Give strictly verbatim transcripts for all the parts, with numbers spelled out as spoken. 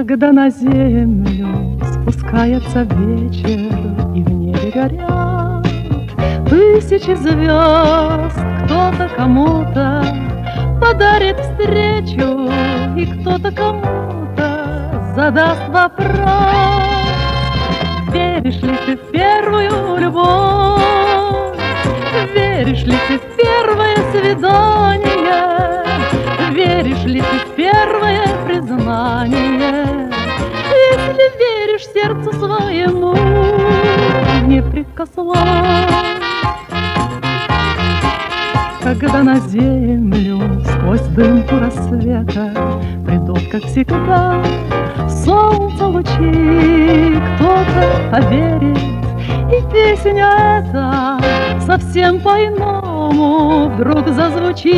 Когда на землю спускается вечер, и в небе горят тысячи звезд, кто-то кому-то подарит встречу, и кто-то кому-то задаст вопрос: веришь ли ты в первую любовь? Веришь ли ты в первое свидание? Веришь ли ты в первое признание? Если веришь сердцу своему, не прикословь. Когда на землю сквозь дымку рассвета придут, как всегда, солнце лучи, кто-то поверит, и песня эта совсем по-иному вдруг зазвучит.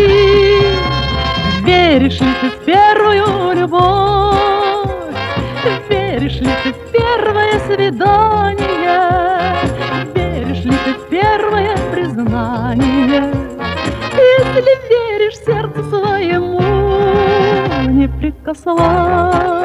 Веришь ли ты в первую любовь? Веришь ли ты в первое свидание? Веришь ли ты в первое признание? Если веришь сердцу своему, не прикословь.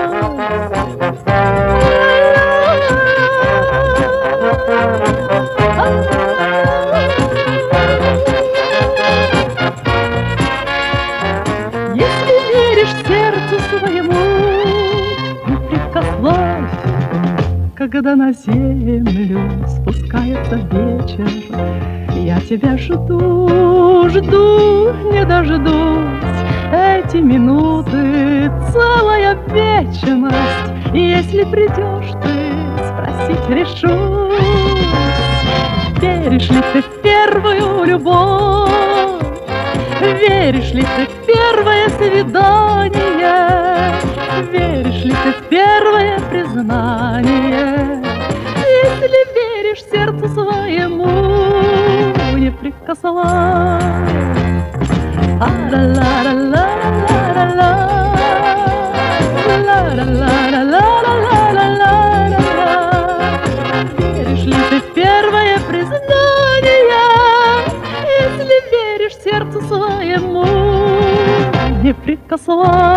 Если веришь сердцу своему, не прикословь. Когда на землю спускается вечер, я тебя жду, жду, не дождусь. Эти минуты целая вечность. Если придешь ты, спросить решусь: веришь ли ты в первую любовь? Веришь ли ты в первое свидание? Веришь ли ты в первое признание? Если веришь сердцу своему, не прикословь. Веришь ли ты в первое признание? Если веришь сердцу своему, не прикословь.